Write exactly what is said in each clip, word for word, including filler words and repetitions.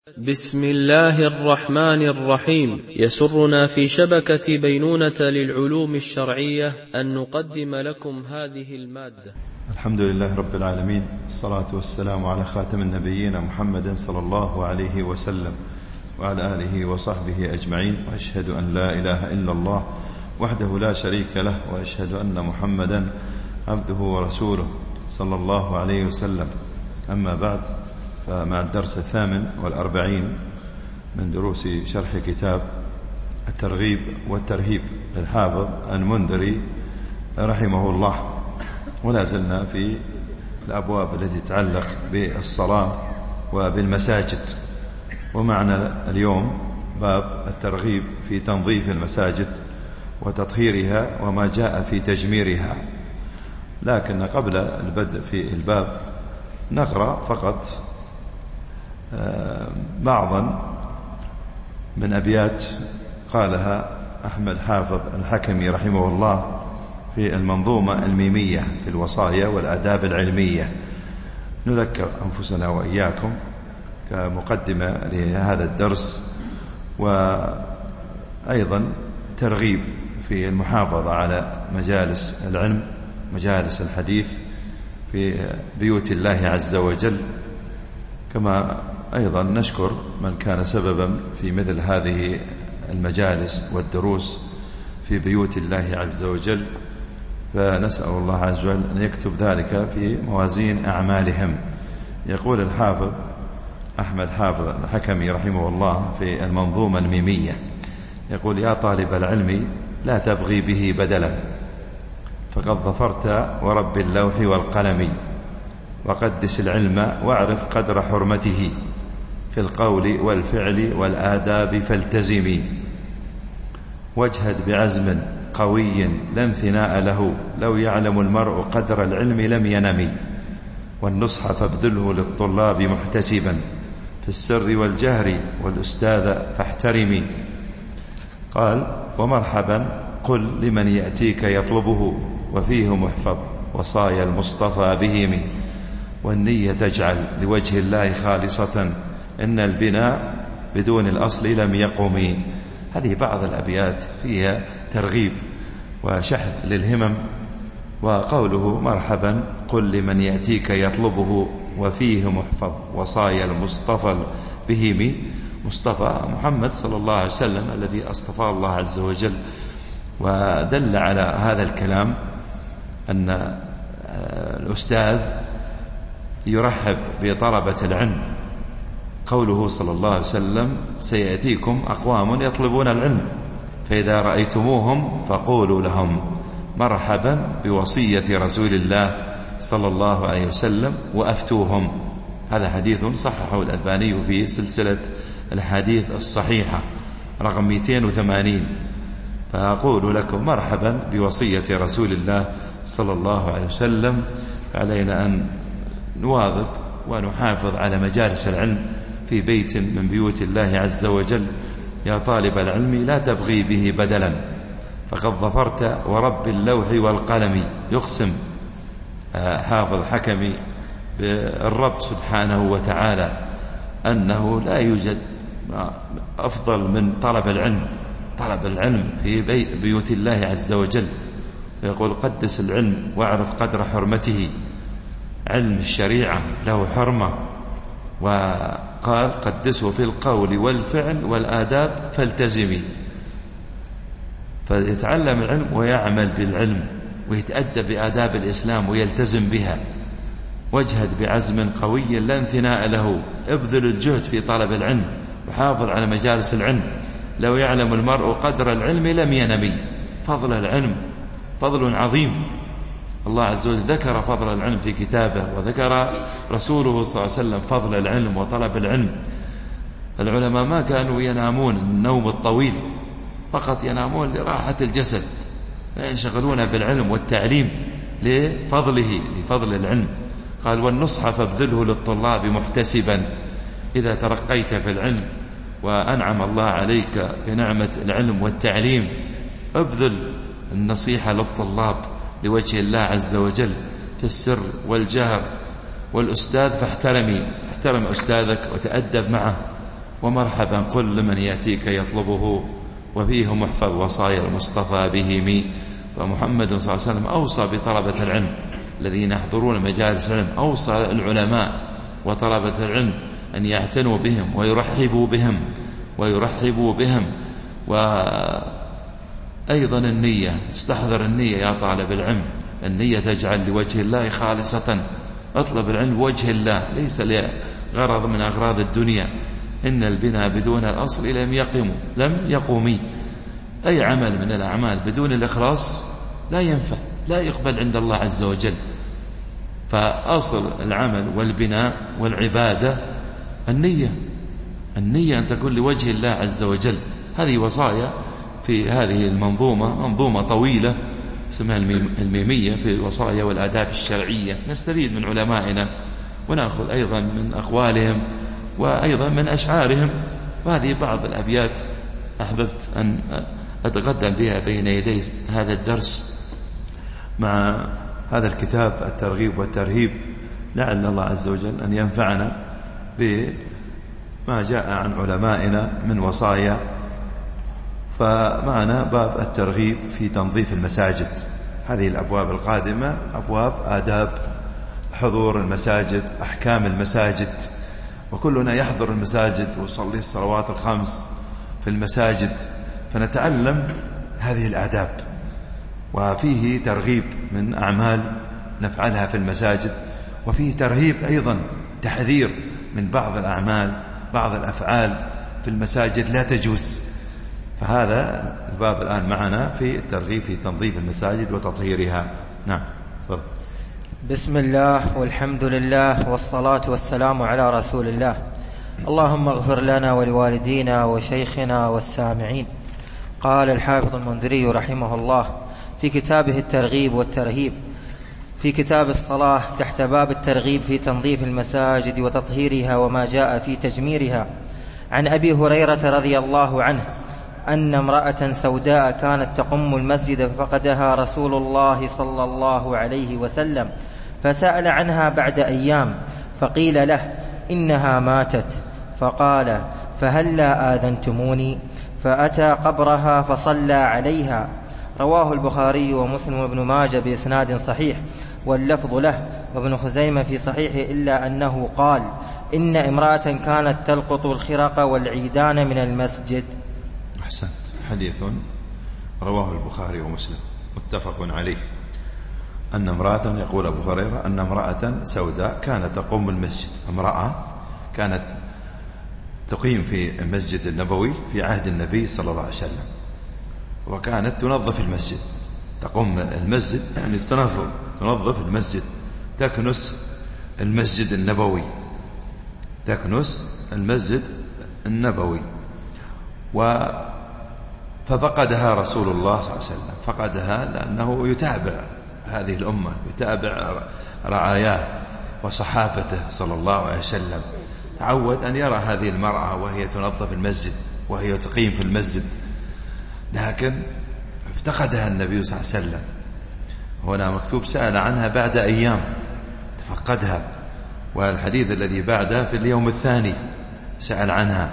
بسم الله الرحمن الرحيم. يسرنا في شبكة بينونة للعلوم الشرعية أن نقدم لكم هذه المادة. الحمد لله رب العالمين، الصلاة والسلام على خاتم النبيين محمد صلى الله عليه وسلم وعلى آله وصحبه أجمعين، وأشهد أن لا إله إلا الله وحده لا شريك له، وأشهد أن محمدا عبده ورسوله صلى الله عليه وسلم. أما بعد، فمع الدرس الثامن والأربعين من دروس شرح كتاب الترغيب والترهيب للحافظ المنذري رحمه الله، ولا زلنا في الأبواب التي تتعلق بالصلاة وبالمساجد. ومعنا اليوم باب الترغيب في تنظيف المساجد وتطهيرها وما جاء في تجميرها. لكن قبل البدء في الباب نقرأ فقط بعضا من أبيات قالها أحمد حافظ الحكمي رحمه الله في المنظومة الميمية في الوصايا والآداب العلمية. نذكر أنفسنا وإياكم كمقدمة لهذا الدرس، وأيضا ترغيب في المحافظة على مجالس العلم، مجالس الحديث في بيوت الله عز وجل. كما أيضا نشكر من كان سببا في مثل هذه المجالس والدروس في بيوت الله عز وجل، فنسأل الله عز وجل أن يكتب ذلك في موازين أعمالهم. يقول الحافظ أحمد حافظ الحكمي رحمه الله في المنظومة الميمية، يقول: يا طالب العلم لا تبغي به بدلا، فقد ظفرت ورب اللوح والقلم، وقدس العلم واعرف قدر حرمته، في القول والفعل والآداب فالتزمي، واجهد بعزم قوي لا انثناء له، لو يعلم المرء قدر العلم لم ينم، والنصح فابذله للطلاب محتسبا، في السر والجهر والأستاذ فاحترمي. قال: ومرحبا قل لمن يأتيك يطلبه، وفيه محفظ وصايا المصطفى بهم، والنية تجعل لوجه الله خالصة، إن البناء بدون الأصل لم يقم. هذه بعض الأبيات فيها ترغيب وشحذ للهمم. وقوله: مرحبا قل لمن يأتيك يطلبه، وفيه محفظ وصايا المصطفى بهم. مصطفى محمد صلى الله عليه وسلم الذي اصطفى الله عز وجل. ودل على هذا الكلام أن الأستاذ يرحب بطلبة العلم. قوله صلى الله عليه وسلم: سيأتيكم أقوام يطلبون العلم، فإذا رأيتموهم فقولوا لهم مرحبا بوصية رسول الله صلى الله عليه وسلم وأفتوهم. هذا حديث صححه الألباني في سلسلة الحديث الصحيحة رقم مئتين وثمانين. فأقول لكم مرحبا بوصية رسول الله صلى الله عليه وسلم. علينا أن نواظب ونحافظ على مجالس العلم في بيت من بيوت الله عز وجل. يا طالب العلم لا تبغي به بدلا، فقد ظفرت ورب اللوح والقلم. يقسم حافظ حكمي بالرب سبحانه وتعالى أنه لا يوجد أفضل من طلب العلم، طلب العلم في بيوت الله عز وجل. يقول: قدس العلم واعرف قدر حرمته. علم الشريعة له حرمة، وقال: قدسه في القول والفعل والآداب فالتزمي. فيتعلم العلم ويعمل بالعلم ويتأدب بآداب الإسلام ويلتزم بها. واجهد بعزم قوي لا انثناء له، ابذل الجهد في طلب العلم وحافظ على مجالس العلم. لو يعلم المرء قدر العلم لم ينم. فضل العلم فضل عظيم. الله عز وجل ذكر فضل العلم في كتابه، وذكر رسوله صلى الله عليه وسلم فضل العلم وطلب العلم. العلماء ما كانوا ينامون النوم الطويل، فقط ينامون لراحة الجسد، ينشغلون بالعلم والتعليم لفضله، لفضل العلم. قال: والنصح فابذله للطلاب محتسبا. إذا ترقيت في العلم وأنعم الله عليك بنعمة العلم والتعليم، ابذل النصيحة للطلاب لوجه الله عز وجل في السر والجهر. والأستاذ فاحترمي، احترم أستاذك وتأدب معه ومرحبا قل لمن يأتيك يطلبه وفيه محفظ وصايا المصطفى بهم. فمحمد صلى الله عليه وسلم أوصى بطلبة العلم الذين يحضرون مجالس العلم، أوصى العلماء وطلبة العلم أن يعتنوا بهم ويرحبوا بهم ويرحبوا بهم وأيضا النية، استحضر النية يا طالب العلم، النية تجعل لوجه الله خالصة، اطلب العلم بوجه الله ليس لغرض من أغراض الدنيا. إن البناء بدون الأصل لم يقم لم يقومي. أي عمل من الأعمال بدون الإخلاص لا ينفع، لا يقبل عند الله عز وجل. فأصل العمل والبناء والعبادة النية، النية أن تكون لوجه الله عز وجل. هذه وصايا في هذه المنظومة، منظومة طويلة اسمها الميمية في الوصايا والآداب الشرعية. نستفيد من علمائنا ونأخذ أيضا من أقوالهم وأيضا من أشعارهم. وهذه بعض الأبيات أحببت أن أتقدم بها بين يدي هذا الدرس مع هذا الكتاب الترغيب والترهيب، لعل الله عز وجل أن ينفعنا بما جاء عن علمائنا من وصايا. فمعنا باب الترغيب في تنظيف المساجد. هذه الأبواب القادمة أبواب آداب حضور المساجد، أحكام المساجد، وكلنا يحضر المساجد ويصلي الصلوات الخمس في المساجد، فنتعلم هذه الآداب. وفيه ترغيب من أعمال نفعلها في المساجد، وفيه ترهيب أيضا، تحذير من بعض الأعمال بعض الأفعال في المساجد لا تجوز. فهذا الباب الآن معنا في الترغيب في تنظيف المساجد وتطهيرها. نعم تفضل. بسم الله والحمد لله والصلاة والسلام على رسول الله. اللهم اغفر لنا ولوالدينا وشيخنا والسامعين. قال الحافظ المنذري رحمه الله في كتابه الترغيب والترهيب في كتاب الصلاة تحت باب الترغيب في تنظيف المساجد وتطهيرها وما جاء في تجميرها، عن أبي هريرة رضي الله عنه أن امرأة سوداء كانت تقم المسجد ففقدها رسول الله صلى الله عليه وسلم، فسأل عنها بعد أيام فقيل له إنها ماتت، فقال فهلا آذنتموني؟ فأتى قبرها فصلى عليها. رواه البخاري ومسلم وابن ماجه بإسناد صحيح، واللفظ له، وابن خزيمة في صحيحه، إلا أنه قال إن امرأة كانت تلقط الخرق والعيدان من المسجد. أحسنت. حديث رواه البخاري ومسلم متفق عليه. أن امرأة، يقول أبو هريرة أن امرأة سوداء كانت تقوم المسجد، امرأة كانت تقيم في المسجد النبوي في عهد النبي صلى الله عليه وسلم، وكانت تنظف المسجد، تقوم المسجد يعني تنظف تنظف المسجد، تكنس المسجد النبوي، تكنس المسجد النبوي. و ففقدها رسول الله صلى الله عليه وسلم، فقدها لأنه يتابع هذه الأمة، يتابع رعاياه وصحابته صلى الله عليه وسلم، تعود أن يرى هذه المرأة وهي تنظف المسجد وهي تقيم في المسجد، لكن افتقدها النبي صلى الله عليه وسلم. هنا مكتوب سأل عنها بعد أيام، تفقدها. والحديث الذي بعده في اليوم الثاني سأل عنها.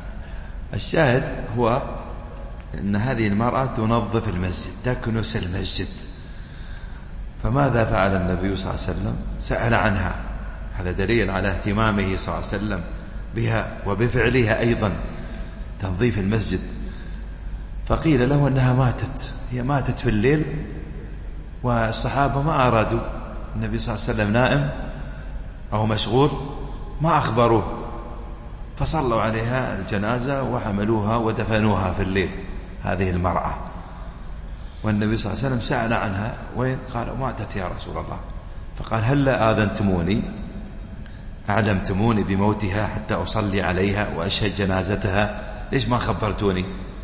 الشاهد هو أن هذه المرأة تنظف المسجد، تكنس المسجد. فماذا فعل النبي صلى الله عليه وسلم؟ سأل عنها. هذا دليل على اهتمامه صلى الله عليه وسلم بها وبفعلها أيضا، تنظيف المسجد. فقيل له أنها ماتت، هي ماتت في الليل، والصحابة ما أرادوا، النبي صلى الله عليه وسلم نائم أو مشغول، ما أخبروه، فصلوا عليها الجنازة وحملوها ودفنوها في الليل هذه المرأة. والنبي صلى الله عليه وسلم سأل عنها، وين؟ قال ماتت يا رسول الله. فقال هلا آذنتموني، أعلمتموني بموتها حتى أصلي عليها وأشهد جنازتها، ليش ما خبرتوني؟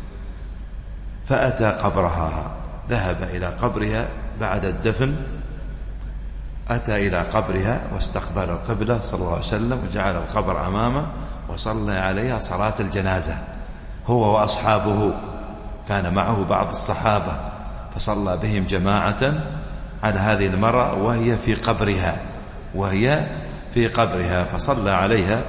فأتى قبرها، ذهب إلى قبرها بعد الدفن، أتى إلى قبرها واستقبل القبلة صلى الله عليه وسلم وجعل القبر أمامه وصلى عليها صلاة الجنازة هو وأصحابه، كان معه بعض الصحابة، فصلى بهم جماعة على هذه المرأة وهي في قبرها وهي في قبرها فصلى عليها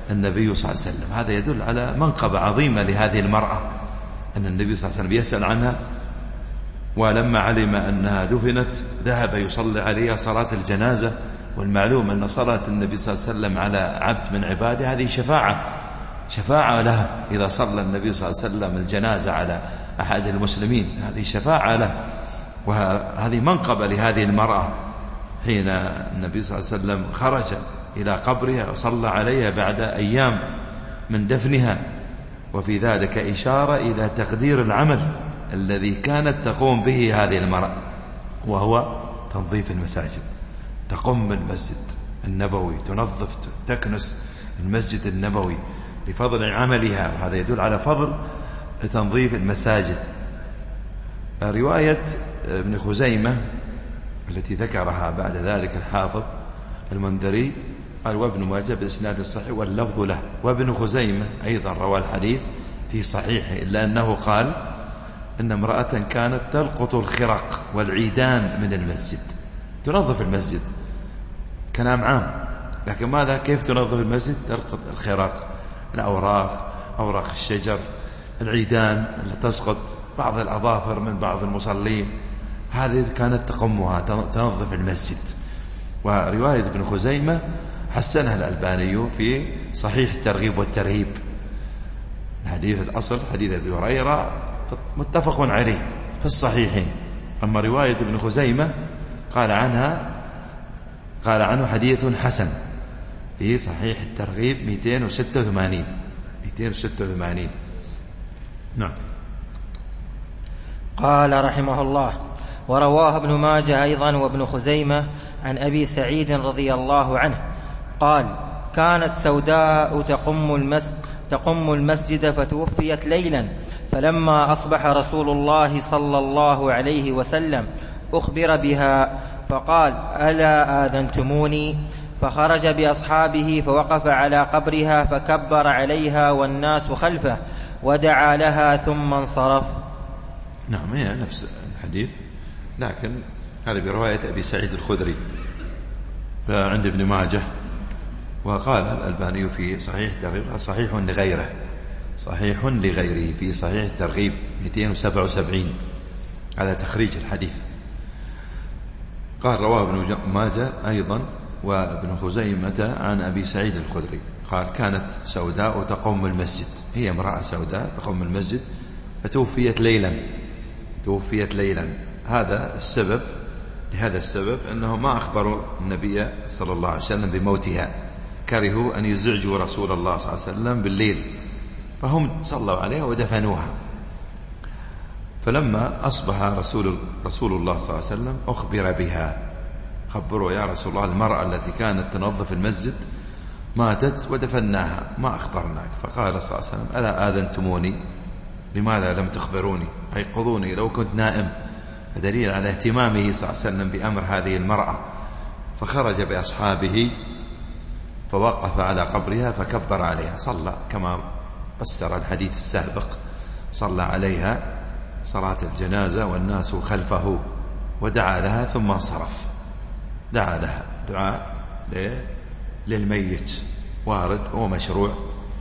النبي صلى الله عليه وسلم. هذا يدل على منقبة عظيمة لهذه المرأة، أن النبي صلى الله عليه وسلم يسأل عنها، ولما علم أنها دفنت ذهب يصلي عليها صلاة الجنازة. والمعلوم أن صلاة النبي صلى الله عليه وسلم على عبد من عباده هذه شفاعة شفاعة لها. إذا صلى النبي صلى الله عليه وسلم الجنازة على أحد المسلمين هذه شفاعة له، وهذه منقبة لهذه المرأة. حين النبي صلى الله عليه وسلم خرج إلى قبرها وصلى عليها بعد أيام من دفنها، وفي ذلك إشارة إلى تقدير العمل الذي كانت تقوم به هذه المرأة، وهو تنظيف المساجد. تقوم المسجد النبوي، تنظف تكنس المسجد النبوي لفضل عملها، وهذا يدل على فضل تنظيف المساجد. رواية ابن خزيمة التي ذكرها بعد ذلك الحافظ المنذري قال وابن ماجه بإسناد صحيح واللفظ له، وابن خزيمة أيضا روى الحديث في صحيحه، إلا أنه قال إن امرأة كانت تلقط الخرق والعيدان من المسجد، تنظف المسجد كلام عام، لكن ماذا كيف تنظف المسجد؟ تلقط الخرق، الأوراق، أوراق الشجر، العيدان اللي تسقط، بعض الأظافر من بعض المصلين، هذه كانت تقومها تنظف المسجد. ورواية ابن خزيمة حسنها الألباني في صحيح الترغيب والترهيب. الحديث الأصل حديث أبي هريرة متفق عليه في الصحيحين، أما رواية ابن خزيمة قال عنها قال عنه حديث حسن في صحيح الترغيب مئتين وستة وثمانين مئتين وستة وثمانين. نعم. قال رحمه الله: ورواه ابن ماجه أيضا وابن خزيمة عن أبي سعيد رضي الله عنه قال: كانت سوداء تقم المسجد تقم المسجد فتوفيت ليلا، فلما أصبح رسول الله صلى الله عليه وسلم أخبر بها فقال: ألا آذنتموني؟ فخرج بأصحابه فوقف على قبرها فكبر عليها والناس خلفه ودعا لها ثم انصرف. نعم، هي نفس الحديث، لكن هذا برواية أبي سعيد الخدري عند ابن ماجه. وقال الألباني في صحيح الترغيب صحيح لغيره صحيح لغيره في صحيح الترغيب مئتين وسبعة وسبعين، على تخريج الحديث. قال رواه ابن ماجه أيضا وابن خزيمة عن أبي سعيد الخدري قال: كانت سوداء تقوم المسجد، هي امرأة سوداء تقوم المسجد فتوفيت ليلا توفيت ليلا هذا السبب لهذا السبب أنه ما أخبروا النبي صلى الله عليه وسلم بموتها، كرهوا أن يزعجوا رسول الله صلى الله عليه وسلم بالليل، فهم صلوا عليها ودفنوها. فلما أصبح رسول, رسول الله صلى الله عليه وسلم أخبر بها، خبروا يا رسول الله المرأة التي كانت تنظف المسجد ماتت ودفناها، ما أخبرناك. فقال صلى الله عليه وسلم: ألا آذنتموني؟ لماذا لم تخبروني؟ أيقظوني لو كنت نائم. فدليل على اهتمامه صلى الله عليه وسلم بأمر هذه المرأة. فخرج بأصحابه فوقف على قبرها فكبر عليها، صلى كما فسر الحديث السابق، صلى عليها صلاة الجنازة والناس خلفه ودعا لها ثم انصرف. دعا لها دعاء للميت وارد ومشروع،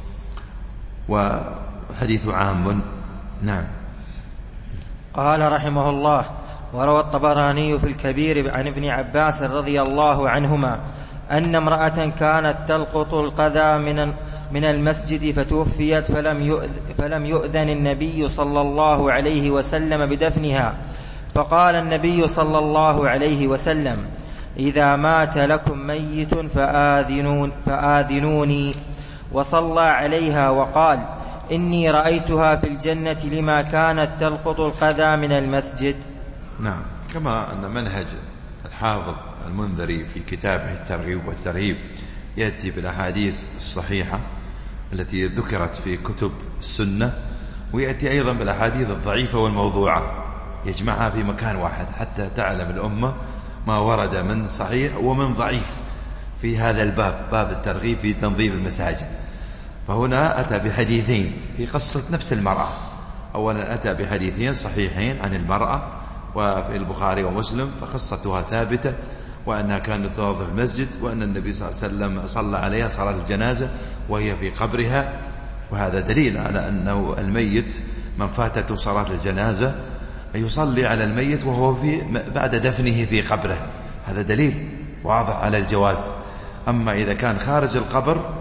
وحديث عام. نعم. قال رحمه الله: وروى الطبراني في الكبير عن ابن عباس رضي الله عنهما أن امرأة كانت تلقط القذى من من المسجد فتوفيت فلم يؤذن, فلم يؤذن النبي صلى الله عليه وسلم بدفنها، فقال النبي صلى الله عليه وسلم: إذا مات لكم ميت فآذنون فآذنوني. وصلى عليها وقال: إني رأيتها في الجنة لما كانت تلقط القذى من المسجد. نعم، كما أن منهج الحافظ المنذري في كتابه الترغيب والترهيب يأتي بالأحاديث الصحيحة التي ذكرت في كتب السنة، ويأتي أيضا بالأحاديث الضعيفة والموضوعة، يجمعها في مكان واحد حتى تعلم الأمة ما ورد من صحيح ومن ضعيف في هذا الباب، باب الترغيب في تنظيف المساجد. فهنا أتى بحديثين في قصة نفس المرأة. أولا أتى بحديثين صحيحين عن المرأة وفي البخاري ومسلم، فقصتها ثابتة وأنها كانت تضع في المسجد، وأن النبي صلى الله عليه وسلم صلى عليها صلاة الجنازة وهي في قبرها. وهذا دليل على أنه الميت من فاتته صلاة الجنازة أن يصلي على الميت وهو في بعد دفنه في قبره، هذا دليل واضح على الجواز. أما إذا كان خارج القبر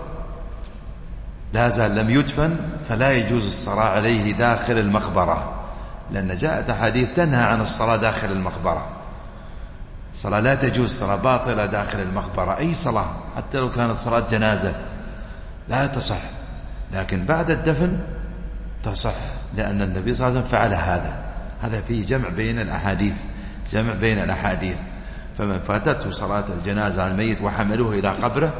لا زال لم يدفن فلا يجوز الصلاة عليه داخل المقبرة، لأن جاءت أحاديث تنهى عن الصلاة داخل المقبرة. الصلاة لا تجوز، صلاة باطلة داخل المقبرة، أي صلاة حتى لو كانت صلاة جنازة لا تصح، لكن بعد الدفن تصح، لأن النبي صلى الله عليه وسلم فعل هذا. هذا فيه جمع بين الأحاديث، جمع بين الأحاديث. فمن فاتته صلاة الجنازة على الميت وحملوه إلى قبره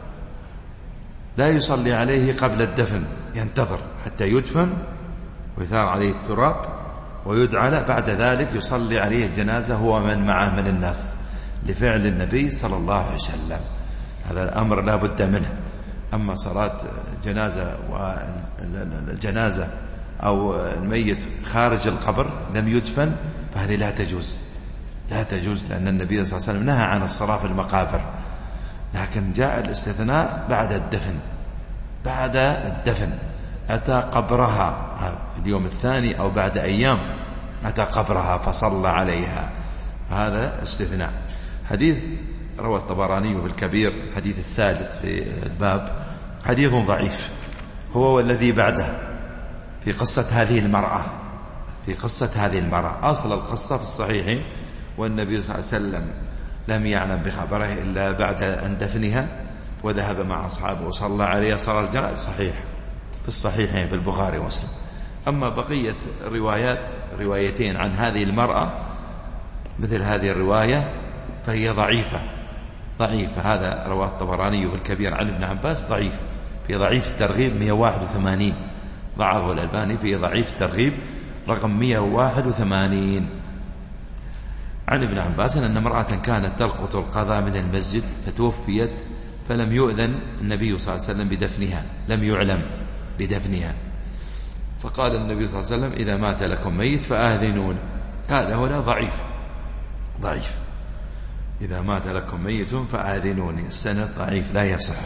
لا يصلي عليه قبل الدفن، ينتظر حتى يدفن ويثار عليه التراب ويدعى، بعد ذلك يصلي عليه الجنازة هو من معه من الناس، لفعل النبي صلى الله عليه وسلم. هذا الأمر لا بد منه. أما صلاة جنازة والجنازة أو الميت خارج القبر لم يدفن فهذه لا تجوز، لا تجوز، لأن النبي صلى الله عليه وسلم نهى عن الصلاة في المقابر. لكن جاء الاستثناء بعد الدفن، بعد الدفن أتى قبرها في اليوم الثاني أو بعد أيام أتى قبرها فصلى عليها، فهذا استثناء. حديث روى الطبراني في الكبير، حديث الثالث في الباب، حديث ضعيف، هو والذي بعده في قصة هذه المرأة، في قصة هذه المرأة. أصل القصة في الصحيحين، والنبي صلى الله عليه وسلم لم يعلم بخبره إلا بعد أن دفنها، وذهب مع أصحابه وصلى عليها صلاة الجنازة، صحيح في الصحيحين في البخاري ومسلم. أما بقية الروايات، روايتين عن هذه المرأة مثل هذه الرواية فهي ضعيفة، ضعيفة. هذا رواه الطبراني بالكبير عن ابن عباس، ضعيف، في ضعيف الترغيب مئة وواحد وثمانين، ضعفه الألباني في ضعيف الترغيب رقم مئة وواحد وثمانين. عن ابن عباس أن امرأة كانت تلقط القضاء من المسجد فتوفيت، فلم يؤذن النبي صلى الله عليه وسلم بدفنها، لم يعلم بدفنها، فقال النبي صلى الله عليه وسلم إذا مات لكم ميت فآذنون. هذا هنا ضعيف، ضعيف، إذا مات لكم ميت فآذنوني، السند ضعيف لا يصح.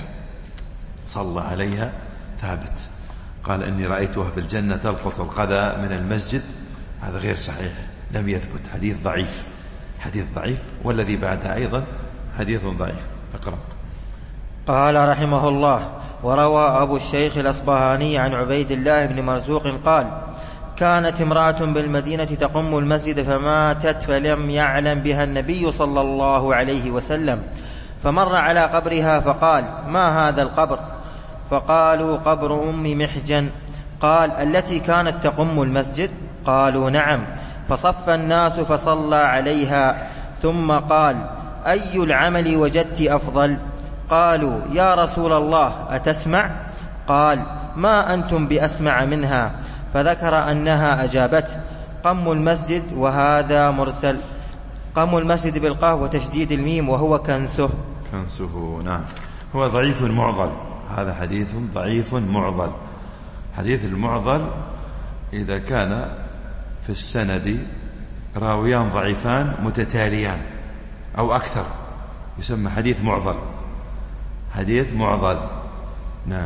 صلى عليها ثابت، قال إني رأيتها في الجنة تلقط القذى من المسجد، هذا غير صحيح، لم يثبت، حديث ضعيف، حديث ضعيف. والذي بعدها أيضا حديث ضعيف. أقرأ. قال رحمه الله: وروى أبو الشيخ الأصبهاني عن عبيد الله بن مرزوق قال: كانت امرأة بالمدينة تقم المسجد فماتت، فلم يعلم بها النبي صلى الله عليه وسلم، فمر على قبرها فقال: ما هذا القبر؟ فقالوا: قبر أم محجن. قال: التي كانت تقم المسجد؟ قالوا: نعم. فصف الناس فصلى عليها، ثم قال: أي العمل وجدت أفضل؟ قالوا: يا رسول الله أتسمع؟ قال: ما أنتم بأسمع منها. فذكر أنها أجابته: قم المسجد، وهذا مرسل، قم المسجد بالقاف وتشديد الميم، وهو كنسه. كنسه، نعم. هو ضعيف معضل، هذا حديث ضعيف معضل. حديث المعضل إذا كان في السند راويان ضعيفان متتاليان أو أكثر يسمى حديث معضل، حديث معضل، نعم.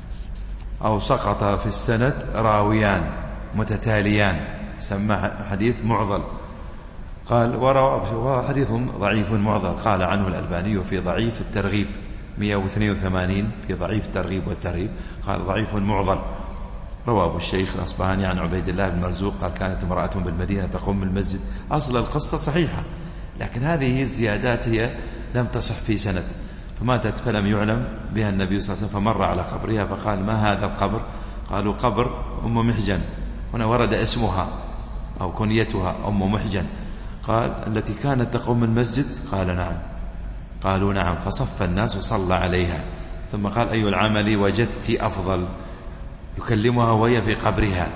أو سقط في السند راويان متتاليان يسمى حديث معضل. قال: وروى حديث ضعيف معضل، قال عنه الألباني في ضعيف الترغيب مئة واثنين وثمانين، في ضعيف الترغيب والترهيب قال ضعيف معضل. روى أبو الشيخ الأصبهاني عن عبيد الله بن مرزوق قال: كانت امرأة بالمدينة تقوم المسجد. أصل القصة صحيحة، لكن هذه الزيادات هي لم تصح في سند، فماتت فلم يعلم بها النبي صلى الله عليه وسلم، فمر على قبرها فقال: ما هذا القبر؟ قالوا: قبر أم محجن. هنا ورد اسمها أو كنيتها أم محجن. قال: التي كانت تقوم المسجد؟ قال: نعم. قالوا: نعم. فصف الناس وصلى عليها، ثم قال: أي العمل وجدت أفضل؟ يكلمها وهي في قبرها.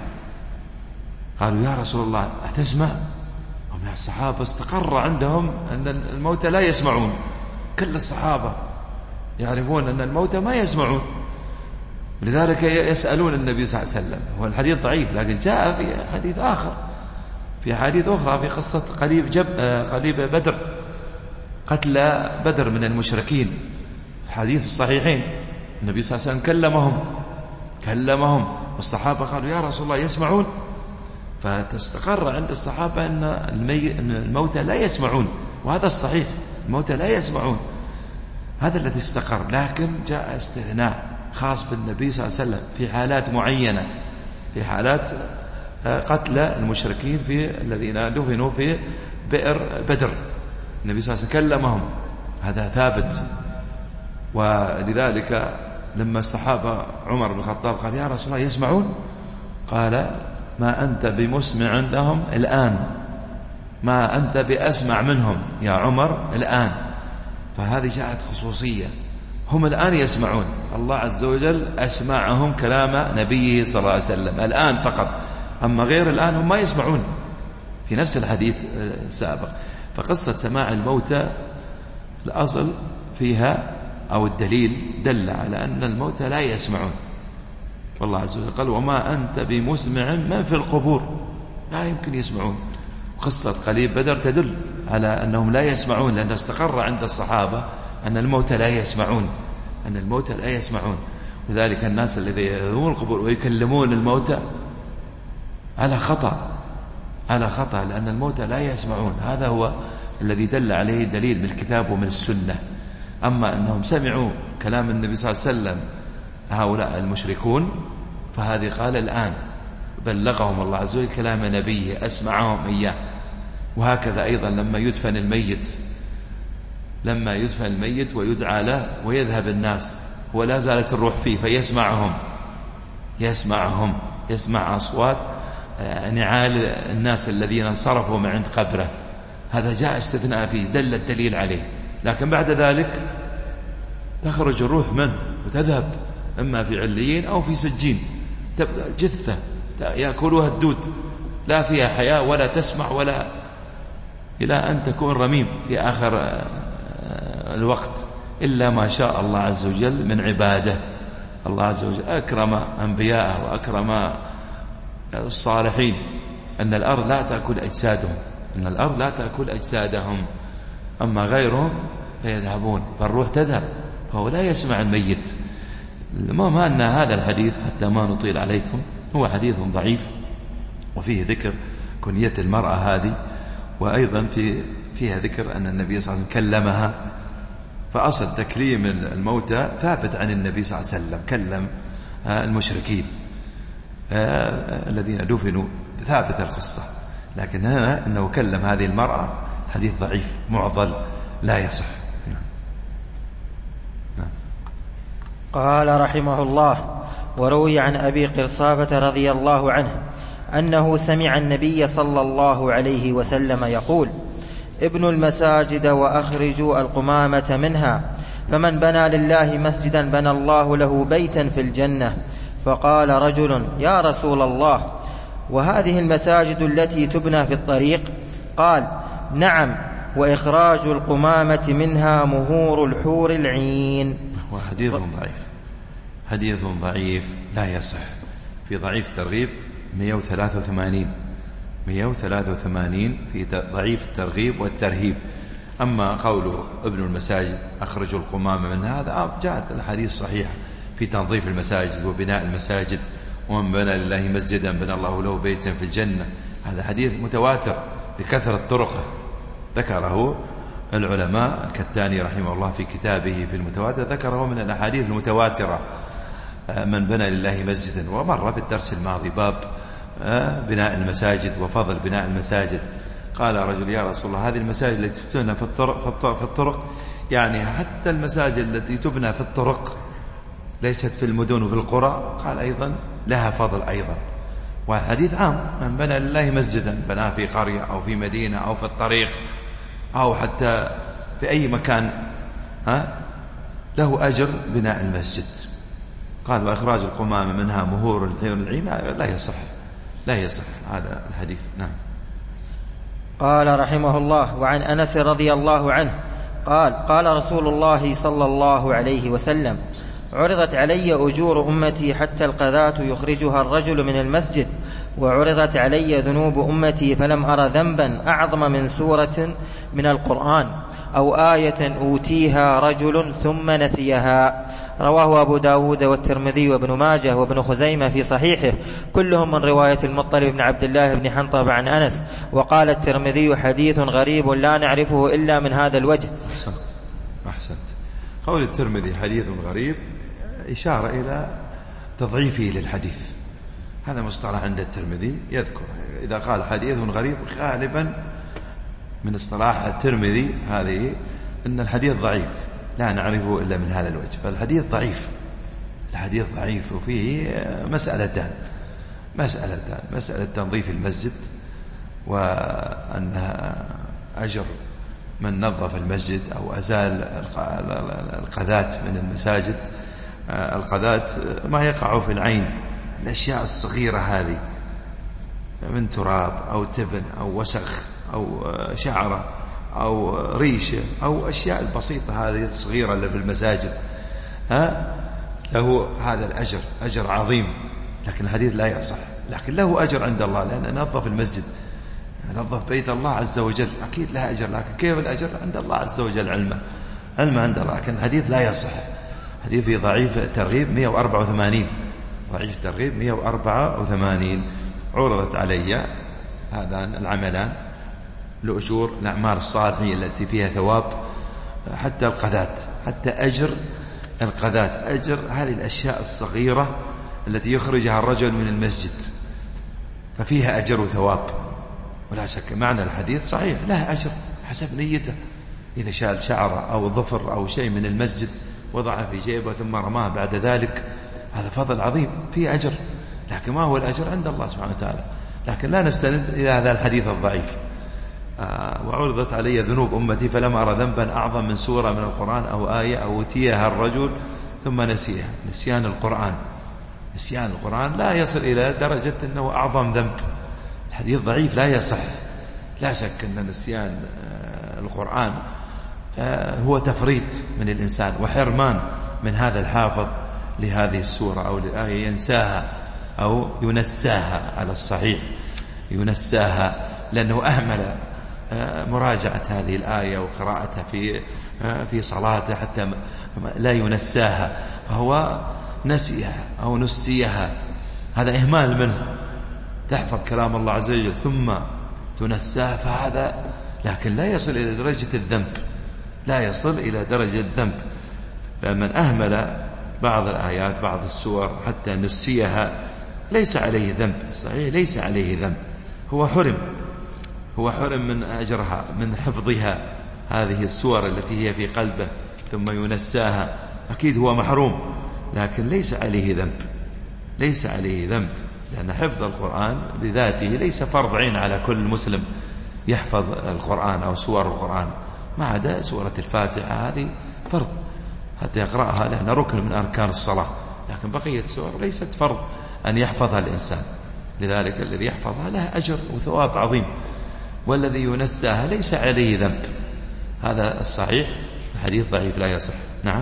قالوا: يا رسول الله أتسمع؟ هم يا الصحابة استقر عندهم أن الموتى لا يسمعون، كل الصحابة يعرفون أن الموتى ما يسمعون، لذلك يسألون النبي صلى الله عليه وسلم. هو الحديث ضعيف، لكن جاء في حديث آخر، في حديث أخرى في قصة قليب, جب... قليب بدر، قتل بدر من المشركين، حديث الصحيحين، النبي صلى الله عليه وسلم كلمهم كلمهم والصحابة قالوا يا رسول الله يسمعون؟ فتستقر عند الصحابة أن الموتى لا يسمعون، وهذا الصحيح، الموتى لا يسمعون، هذا الذي استقر. لكن جاء استثناء خاص بالنبي صلى الله عليه وسلم في حالات معينة، في حالات قتل المشركين في الذين دفنوا في بئر بدر، النبي صلى الله عليه وسلم كلمهم، هذا ثابت. ولذلك لما الصحابة عمر بن الخطاب قال يا رسول الله يسمعون؟ قال ما أنت بمسمع لهم الآن، ما أنت بأسمع منهم يا عمر الآن. فهذه جاءت خصوصية، هم الآن يسمعون، الله عز وجل أسمعهم كلام نبيه صلى الله عليه وسلم الآن فقط، أما غير الآن هم ما يسمعون، في نفس الحديث السابق. فقصة سماع الموتى الأصل فيها أو الدليل دل على أن الموتى لا يسمعون، والله عز وجل قال وما أنت بمسمع من في القبور، لا يمكن يسمعون. قصة قليب بدر تدل على أنهم لا يسمعون، لأنه استقر عند الصحابة أن الموتى لا يسمعون، أن الموتى لا يسمعون. لذلك الناس الذين يذهبون القبور ويكلمون الموتى على خطأ، على خطأ، لأن الموتى لا يسمعون، هذا هو الذي دل عليه دليل من الكتاب ومن السنة. أما أنهم سمعوا كلام النبي صلى الله عليه وسلم هؤلاء المشركون فهذه قال الآن بلغهم الله عز وجل كلام نبيه، أسمعهم إياه. وهكذا أيضا لما يدفن الميت، لما يدفن الميت ويدعى له ويذهب الناس ولا زالت الروح فيه فيسمعهم، يسمعهم يسمع أصوات نعال الناس الذين انصرفوا من عند قبره، هذا جاء استثناء فيه دل الدليل عليه. لكن بعد ذلك تخرج الروح منه وتذهب إما في عليين أو في سجين، تبقى جثة يأكلها الدود، لا فيها حياة ولا تسمع ولا، إلى أن تكون رميم في آخر الوقت، إلا ما شاء الله عز وجل من عباده. الله عز وجل أكرم أنبياءه وأكرم الصالحين أن الأرض لا تأكل أجسادهم، أن الأرض لا تأكل أجسادهم، أما غيرهم فيذهبون، فالروح تذهب، فهو لا يسمع الميت. ما أن هذا الحديث حتى ما نطيل عليكم هو حديث ضعيف، وفيه ذكر كنية المرأة هذه، وأيضا في فيها ذكر أن النبي صلى الله عليه وسلم كلمها، فأصل تكريم الموتى ثابت عن النبي صلى الله عليه وسلم، كلم المشركين الذين دفنوا، ثابت القصة. لكن هنا أنه كلم هذه المرأة حديث ضعيف معضل لا يصح. نعم. نعم. قال رحمه الله: وروي عن أبي قرصافة رضي الله عنه أنه سمع النبي صلى الله عليه وسلم يقول: ابنوا المساجد وأخرجوا القمامة منها، فمن بنى لله مسجدا بنى الله له بيتا في الجنة. فقال رجل: يا رسول الله، وهذه المساجد التي تبنى في الطريق؟ قال: نعم، وإخراج القمامة منها مهور الحور العين. وحديث ضعيف، حديث ضعيف لا يصح، في ضعيف ترغيب مئة وثلاثة وثمانين مئة وثلاثة وثمانين في ضعيف الترغيب والترهيب. أما قوله ابن المساجد أخرجوا القمامة من هذا، جاءت الحديث صحيحة في تنظيف المساجد وبناء المساجد، ومن بنى لله مسجدا بنى الله له بيتا في الجنة، هذا حديث متواتر بكثرة طرقه، ذكره العلماء. الكتاني رحمه الله في كتابه في المتواتر ذكره من الأحاديث المتواترة، من بنى لله مسجدا. ومر في الدرس الماضي باب بناء المساجد وفضل بناء المساجد. قال رجل: يا رسول الله، هذه المساجد التي تبنى في الطرق, في الطرق يعني حتى المساجد التي تبنى في الطرق ليست في المدن وفي القرى؟ قال أيضا لها فضل أيضا. والحديث عام، من بنى لله مسجدا بناه في قرية أو في مدينة أو في الطريق أو حتى في أي مكان، ها له أجر بناء المسجد. قال: وإخراج القمامة منها مهور الحور العين، لا يصح، لا يصح هذا الحديث. نعم. قال رحمه الله: وعن أنس رضي الله عنه قال: قال رسول الله صلى الله عليه وسلم: عرضت علي أجور أمتي حتى القذاة يخرجها الرجل من المسجد، وعرضت علي ذنوب أمتي فلم أر ذنبا أعظم من سورة من القرآن أو آية أوتيها رجل ثم نسيها. رواه أبو داود والترمذي وابن ماجه وابن خزيمة في صحيحه، كلهم من رواية المطلب بن عبد الله بن حنطب عن أنس. وقال الترمذي حديث غريب لا نعرفه إلا من هذا الوجه. أحسنت أحسنت. قول الترمذي حديث غريب إشارة إلى تضعيفه للحديث، هذا مصطلح عند الترمذي يذكر إذا قال حديث غريب غالبا من اصطلاح الترمذي هذه أن الحديث ضعيف لا نعرفه إلا من هذا الوجه، فالحديث ضعيف، الحديث ضعيف وفيه مسألتان مسألتان مسألة تنظيف المسجد وأن أجر من نظف المسجد أو أزال القذاة من المساجد. القذاة ما يقع في العين، الأشياء الصغيرة هذه من تراب أو تبن أو وسخ أو شعرة أو ريشة أو أشياء البسيطة هذه الصغيرة اللي في المساجد، ها له هذا الأجر، أجر عظيم، لكن الحديث لا يصح، لكن له أجر عند الله لأن نظف المسجد، نظف بيت الله عز وجل، أكيد له أجر، لكن كيف الأجر عند الله عز وجل؟ علمه علمه عند الله، لكن الحديث لا يصح. حديث في ضعيف الترغيب مئة وأربعة وثمانين، ضعيف الترغيب مئة وأربعة وثمانين. عرضت علي هذان العملان لأجور الأعمال الصالحة التي فيها ثواب، حتى القذاة، حتى أجر القذاة، أجر هذه الأشياء الصغيرة التي يخرجها الرجل من المسجد ففيها أجر وثواب. ولا شك معنى الحديث صحيح، له أجر حسب نيته، إذا شال شعره أو ظفر أو شيء من المسجد وضعه في جيبه ثم رماه بعد ذلك، هذا فضل عظيم فيه أجر، لكن ما هو الأجر عند الله سبحانه وتعالى. لكن لا نستند إلى هذا الحديث الضعيف. آه وعرضت علي ذنوب أمتي فلم أرى ذنبا أعظم من سورة من القرآن أو آية أو أوتيها الرجل ثم نسيها. نسيان القرآن، نسيان القرآن لا يصل إلى درجة أنه أعظم ذنب، الحديث ضعيف لا يصح. لا شك أن نسيان آه القرآن آه هو تفريط من الإنسان وحرمان من هذا الحافظ لهذه السورة أو للآية، ينساها أو ينساها، على الصحيح ينساها، لأنه أهمل مراجعة هذه الآية وقراءتها في في صلاته حتى لا ينساها، فهو نسيها أو نسيها، هذا إهمال منه. تحفظ كلام الله عز وجل ثم تنساه، فهذا لكن لا يصل إلى درجة الذنب، لا يصل إلى درجة الذنب. فمن أهمل بعض الآيات بعض السور حتى نسيها ليس عليه ذنب، صحيح ليس عليه ذنب، هو حرم، هو حرم من أجرها، من حفظها هذه السور التي هي في قلبه ثم ينساها، أكيد هو محروم، لكن ليس عليه ذنب، ليس عليه ذنب، لأن حفظ القرآن بذاته ليس فرض عين على كل مسلم يحفظ القرآن أو سور القرآن، ما عدا سورة الفاتحة هذه فرض حتى يقرأها لأنها ركن من أركان الصلاة، لكن بقية السور ليست فرض أن يحفظها الإنسان، لذلك الذي يحفظها له أجر وثواب عظيم، والذي ينساها ليس عليه ذنب. هذا الصحيح، الحديث ضعيف لا يصح. نعم.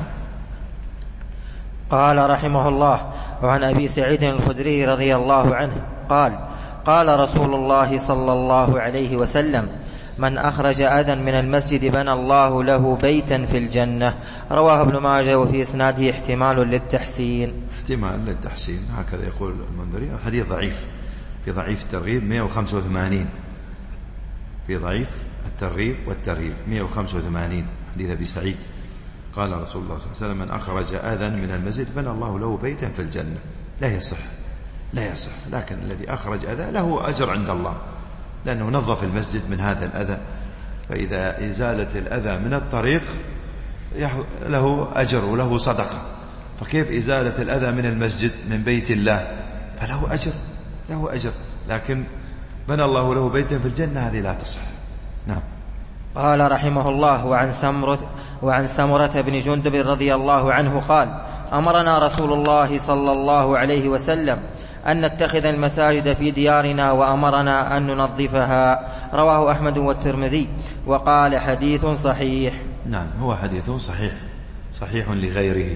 قال رحمه الله: وعن أبي سعيد الخدري رضي الله عنه قال: قال رسول الله صلى الله عليه وسلم: من أخرج أذى من المسجد بنى الله له بيتا في الجنة. رواه ابن ماجه وفي إسناده احتمال للتحسين. احتمال للتحسين، هكذا يقول المنذري. حديث ضعيف في ضعيف الترغيب مئة وخمسة وثمانين، في ضعيف الترغيب والترهيب مئة وخمسة وثمانين، حديث أبي سعيد. قال رسول الله صلى الله عليه وسلم: من أخرج أذى من المسجد بنى الله له بيتا في الجنة. لا يصح، لا يصح، لكن الذي أخرج أذى له أجر عند الله، لأنه نظف المسجد من هذا الأذى، فإذا إزالة الأذى من الطريق له أجر وله صدقة، فكيف إزالة الأذى من المسجد من بيت الله؟ فله أجر، له أجر، لكن بنى الله له بيتا في الجنة هذه لا تصح. نعم. قال رحمه الله: وعن سمرة, وعن سمرة بن جندب رضي الله عنه قال: أمرنا رسول الله صلى الله عليه وسلم أن نتخذ المساجد في ديارنا وأمرنا أن ننظفها. رواه أحمد والترمذي وقال: حديث صحيح. نعم، هو حديث صحيح، صحيح لغيره،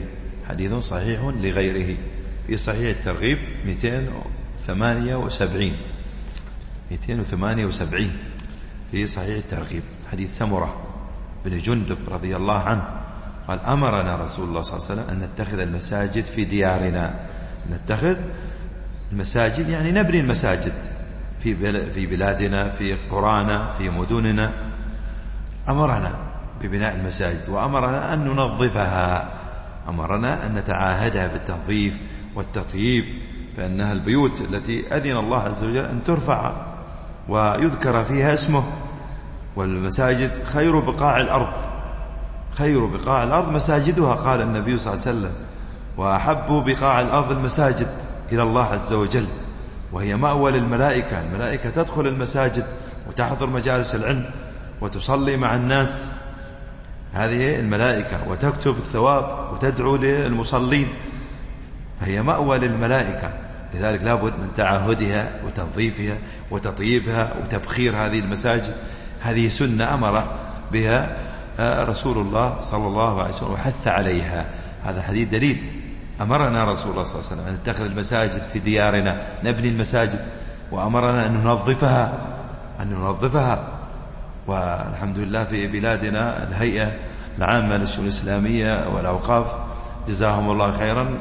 حديث صحيح لغيره. في صحيح الترغيب مئتين وثمانية وسبعين مئتين وثمانية وسبعين في صحيح الترغيب حديث سمرة بن جندب رضي الله عنه قال أمرنا رسول الله صلى الله عليه وسلم أن نتخذ المساجد في ديارنا. نتخذ المساجد يعني نبني المساجد في في بلادنا، في قرانا، في مدننا. أمرنا ببناء المساجد وأمرنا أن ننظفها، أمرنا أن نتعاهدها بالتنظيف والتطييب، فإنها البيوت التي أذن الله عز وجل أن ترفع ويذكر فيها اسمه. والمساجد خير بقاع الأرض، خير بقاع الأرض مساجدها، قال النبي صلى الله عليه وسلم، وأحب بقاع الأرض المساجد إلى الله عز وجل، وهي مأوى للملائكة. الملائكة تدخل المساجد وتحضر مجالس العلم وتصلي مع الناس، هذه الملائكة، وتكتب الثواب وتدعو للمصلين، فهي مأوى للملائكة. لذلك لابد من تعاهدها وتنظيفها وتطييبها وتبخير هذه المساجد. هذه سنة أمر بها رسول الله صلى الله عليه وسلم وحث عليها. هذا حديث دليل. أمرنا رسول الله صلى الله عليه وسلم أن نتخذ المساجد في ديارنا، نبني المساجد، وأمرنا أن ننظفها أن ننظفها والحمد لله في بلادنا الهيئة العامة للشؤون الإسلامية والأوقاف جزاهم الله خيرا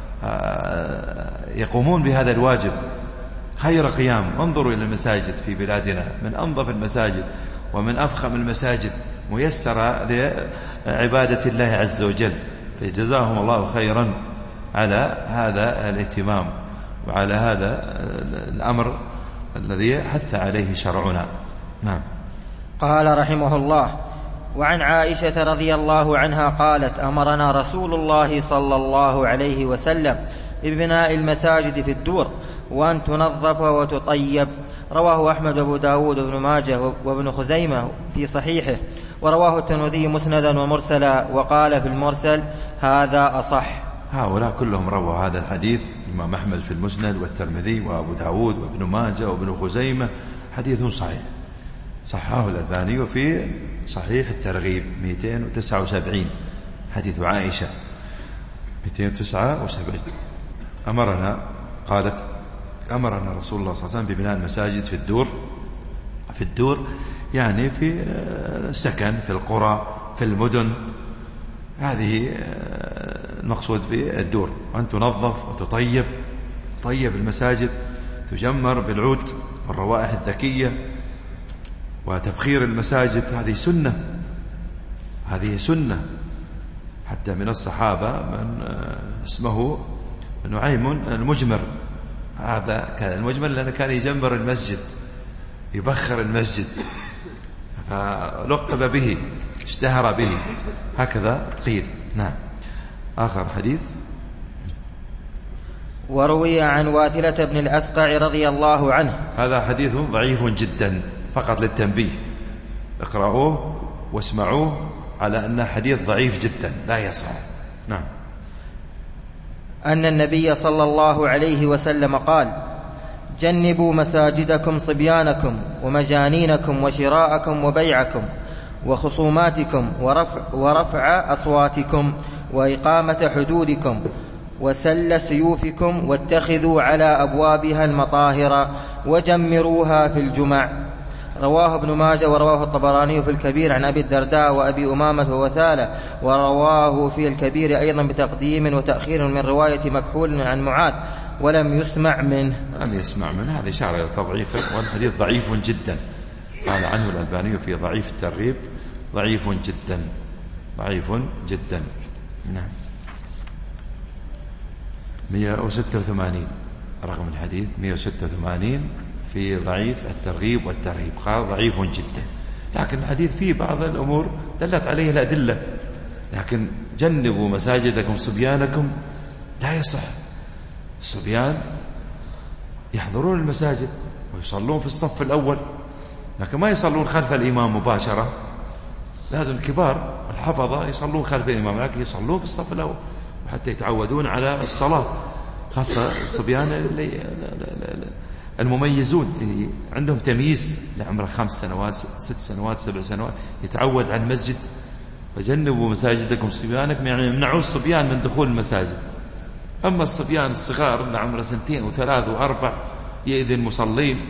يقومون بهذا الواجب خير قيام. انظروا إلى المساجد في بلادنا، من أنظف المساجد ومن أفخم المساجد ميسرة لعبادة الله عز وجل، فجزاهم الله خيرا على هذا الاهتمام وعلى هذا الأمر الذي حث عليه شرعنا. نعم. قال رحمه الله: وعن عائشة رضي الله عنها قالت: أمرنا رسول الله صلى الله عليه وسلم ببناء المساجد في الدور وأن تنظف وتطيب. رواه أحمد وأبو داود وابن ماجه وابن خزيمة في صحيحه، ورواه الترمذي مسندا ومرسلا، وقال في المرسل: هذا أصح. هؤلاء كلهم رووا هذا الحديث، الإمام أحمد في المسند والترمذي وأبو داود وابن ماجه وابن خزيمة، حديث صحيح صححه الألباني. وفي صحيح الترغيب مئتين وتسعة وسبعين حديث عائشة مئتين وتسعة وسبعين أمرنا قالت أمرنا رسول الله صلى الله عليه وسلم ببناء المساجد في الدور في الدور يعني في السكن، في القرى، في المدن. هذه المقصود في الدور، وأن تنظف وتطيب طيب المساجد، تجمر بالعود والروائح الذكية وتبخير المساجد. هذه سنة هذه سنة حتى من الصحابة من اسمه نعيم المجمر. هذا كان المجمر لأنه كان يجمر المسجد، يبخر المسجد، فلقب به، اشتهر به، هكذا قيل. نعم. آخر حديث: وروي عن واثلة بن الأسقع رضي الله عنه. هذا حديث ضعيف جدا، فقط للتنبيه، اقرأوه واسمعوه على أنه حديث ضعيف جدا لا يصح. نعم. أن النبي صلى الله عليه وسلم قال: جنبوا مساجدكم صبيانكم ومجانينكم وشراءكم وبيعكم وخصوماتكم ورفع, ورفع أصواتكم وإقامة حدودكم وسل سيوفكم، واتخذوا على أبوابها المطاهر وجمروها في الجمع. رواه ابن ماجه ورواه الطبراني في الكبير عن أبي الدرداء وأبي أمامة ووثالة، ورواه في الكبير أيضا بتقديم وتأخير من رواية مكحول عن معاذ، ولم يسمع منه. لم يسمع منه، هذا إشارة إلى تضعيفه، والحديث ضعيف جدا. قال عنه الألباني في ضعيف الترغيب: ضعيف جدا ضعيف جدا. نعم. مئة وستة وثمانين رقم الحديث مئة وستة وثمانين في ضعيف الترغيب والترهيب، قال ضعيف جدا. لكن الحديث فيه بعض الأمور دلت عليه الأدلة، لكن جنبوا مساجدكم صبيانكم لا يصح. الصبيان يحضرون المساجد ويصلون في الصف الأول، لكن ما يصلون خلف الإمام مباشرة، لازم الكبار الحفظة يصلون خلف الإمام، لكن يصلون في الصف الأول وحتى يتعودون على الصلاة، خاصة الصبيان اللي المميزون اللي عندهم تمييز لعمره خمس سنوات ست سنوات سبع سنوات، يتعود على المسجد فجنبوا مساجدكم صبيانكم، يعني يمنعوا الصبيان من دخول المساجد. أما الصبيان الصغار اللي عمره سنتين وثلاث وأربع يأذي المصلين.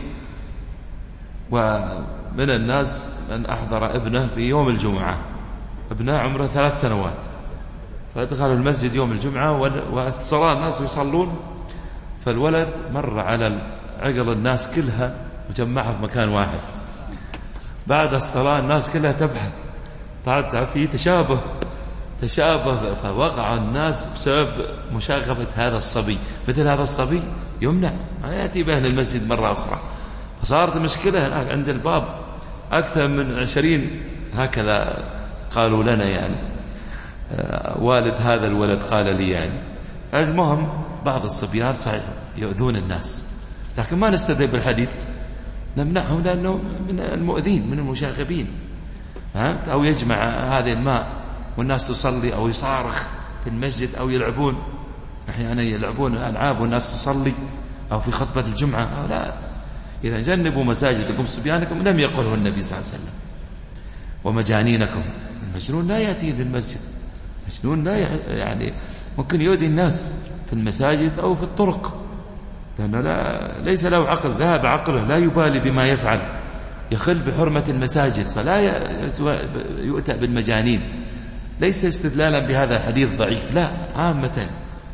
ومن الناس من أحضر ابنه في يوم الجمعة، ابنه عمره ثلاث سنوات، فدخل المسجد يوم الجمعة والصلاة الناس يصلون، فالولد مر على عقل الناس كلها وجمعها في مكان واحد. بعد الصلاة الناس كلها تبحث، طلعت في تشابه تشابه فوقع الناس بسبب مشاغبة هذا الصبي. مثل هذا الصبي يمنع، ما يأتي به للمسجد مرة أخرى. فصارت مشكلة هناك عند الباب، أكثر من عشرين هكذا قالوا لنا يعني، والد هذا الولد قال لي يعني. المهم بعض الصبيان صحيح يؤذون الناس، لكن ما نستدل بالحديث، نمنعهم لأنه من المؤذين من المشاغبين. فهمت؟ أو يجمع هذا الماء والناس تصلي، أو يصارخ في المسجد، أو يلعبون أحيانا يلعبون ألعاب والناس تصلي، أو في خطبة الجمعة أو لا. إذا جنبوا مساجدكم صبيانكم لم يقله النبي صلى الله عليه وسلم. ومجانينكم، المجنون لا يأتي للمسجد، مجنون لا يعني ممكن يؤذي الناس في المساجد أو في الطرق، لأنه لا ليس له عقل، ذهب عقله، لا يبالي بما يفعل، يخل بحرمة المساجد، فلا يؤتى بالمجانين. ليس استدلالا بهذا الحديث ضعيف، لا، عامة.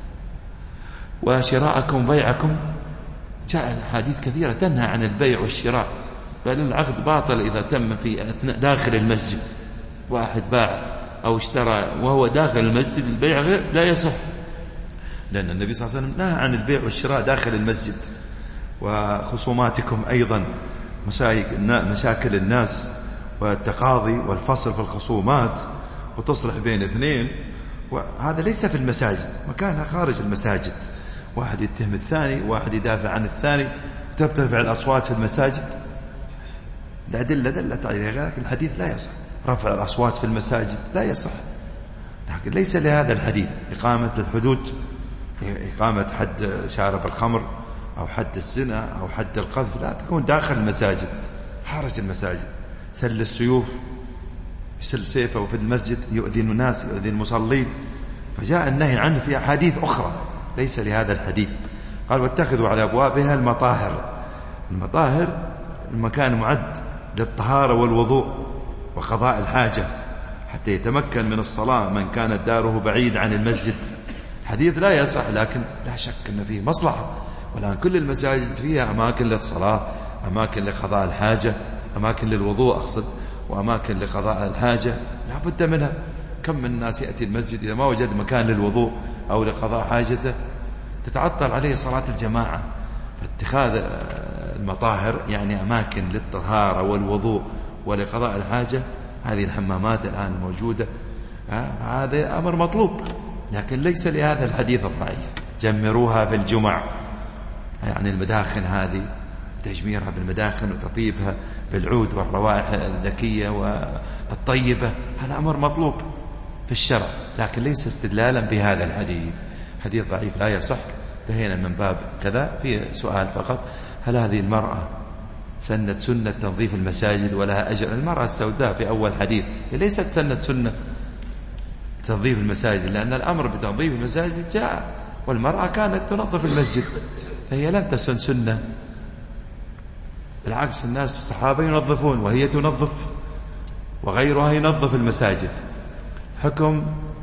وشراءكم بيعكم، جاء حديث كثيرة تنهى عن البيع والشراء، بل العقد باطل إذا تم في أثناء داخل المسجد. واحد باع أو اشترى وهو داخل المسجد، البيع لا يصح، لأن النبي صلى الله عليه وسلم نهى عن البيع والشراء داخل المسجد. وخصوماتكم أيضا، مشاكل الناس والتقاضي والفصل في الخصومات وتصلح بين اثنين، وهذا ليس في المساجد، مكانها خارج المساجد. واحد يتهم الثاني، واحد يدافع عن الثاني، ترتفع الأصوات في المساجد. الأدلة دلت على ذلك، الحديث لا يصح. رفع الأصوات في المساجد لا يصح، لكن ليس لهذا الحديث إقامة الحدود، إقامة حد شارب الخمر أو حد الزنا أو حد القذف، لا تكون داخل المساجد، خارج المساجد. سل السيوف، يسل سيفه في المسجد يؤذي الناس، يؤذي المصلين، فجاء النهي عنه في أحاديث أخرى ليس لهذا الحديث. قال واتخذوا على أبوابها المطاهر. المطاهر المكان معد للطهارة والوضوء وقضاء الحاجة حتى يتمكن من الصلاة من كانت داره بعيد عن المسجد. حديث لا يصح، لكن لا شك أن فيه مصلحة، والآن كل المساجد فيها أماكن للصلاة، أماكن لقضاء الحاجة، أماكن للوضوء أقصد، وأماكن لقضاء الحاجة لا بد منها. كم من الناس يأتي المسجد إذا ما وجد مكان للوضوء أو لقضاء حاجته تتعطل عليه صلاة الجماعة. فاتخاذ المطاهر يعني أماكن للطهارة والوضوء ولقضاء الحاجة، هذه الحمامات الآن موجودة، هذا أمر مطلوب، لكن ليس لهذا الحديث الضعيف. جمروها في الجمع، يعني المداخن هذه تجميرها بالمداخن وتطيبها بالعود والروائح الذكية والطيبة، هذا أمر مطلوب في الشرع، لكن ليس استدلالا بهذا الحديث. حديث ضعيف لا يصح. انتهينا من باب كذا. في سؤال فقط، هل هذه المرأة سنت سنة تنظيف المساجد ولها أجر؟ المرأة السوداء في أول حديث هي ليست سنة سنة تنظيف المساجد، لأن الأمر بتنظيف المساجد جاء، والمرأة كانت تنظف المسجد، فهي لم تسن سنة. بالعكس، الناس الصحابة ينظفون وهي تنظف، وغيرها ينظف المساجد. حكم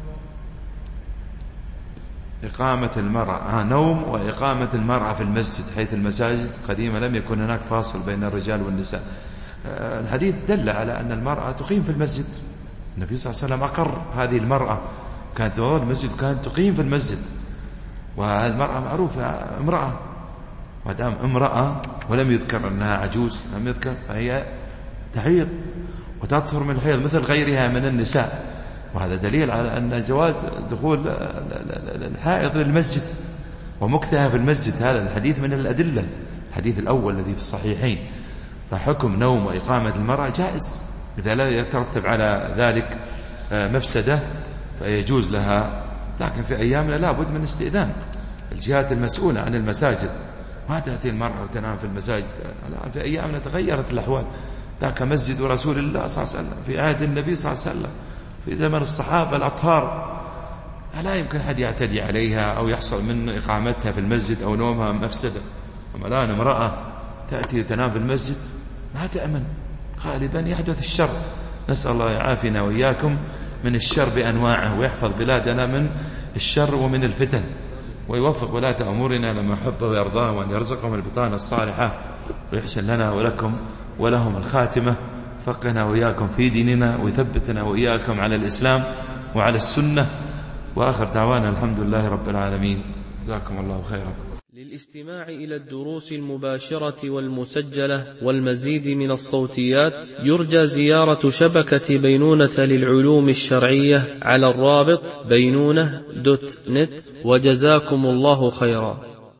إقامة المرأة آه نوم وإقامة المرأة في المسجد، حيث المساجد قديما لم يكن هناك فاصل بين الرجال والنساء. آه الحديث دل على أن المرأة تقيم في المسجد. النبي صلى الله عليه وسلم أقر هذه المرأة، كانت تظل المسجد، كانت تقيم في المسجد. والمرأة معروفة امرأة، ودام امرأة ولم يذكر أنها عجوز، لم يذكر، فهي تحيض وتطهر من الحيض مثل غيرها من النساء. وهذا دليل على أن جواز دخول الحائض للمسجد ومكثها في المسجد. هذا الحديث من الأدلة، الحديث الأول الذي في الصحيحين. فحكم نوم وإقامة المرأة جائز إذا لا يترتب على ذلك مفسدة، فيجوز لها. لكن في أيامنا لا بد من استئذان الجهات المسؤولة عن المساجد، ما تأتي المرأة وتنام في المساجد. الآن في أيامنا تغيرت الأحوال، ذاك مسجد رسول الله صلى الله عليه وسلم في عهد النبي صلى الله عليه وسلم، في زمن الصحابة الأطهار لا يمكن أحد يعتدي عليها أو يحصل من إقامتها في المسجد أو نومها مفسدة. أما الآن امرأة تأتي تنام في المسجد ما تأمن، غالبا يحدث الشر. نسأل الله يعافينا وإياكم من الشر بأنواعه، ويحفظ بلادنا من الشر ومن الفتن، ويوفق ولاة أمورنا لما يحبه ويرضاه، وأن يرزقهم البطانة الصالحة، ويحسن لنا ولكم ولهم الخاتمة. فقنا وإياكم في ديننا، ويثبتنا وإياكم على الإسلام وعلى السنة. وآخر دعوانا الحمد لله رب العالمين. جزاكم الله خيرا. للاستماع إلى الدروس المباشرة والمسجلة والمزيد من الصوتيات يرجى زيارة شبكة بينونة للعلوم الشرعية على الرابط بينونة دوت نت. وجزاكم الله خيرا.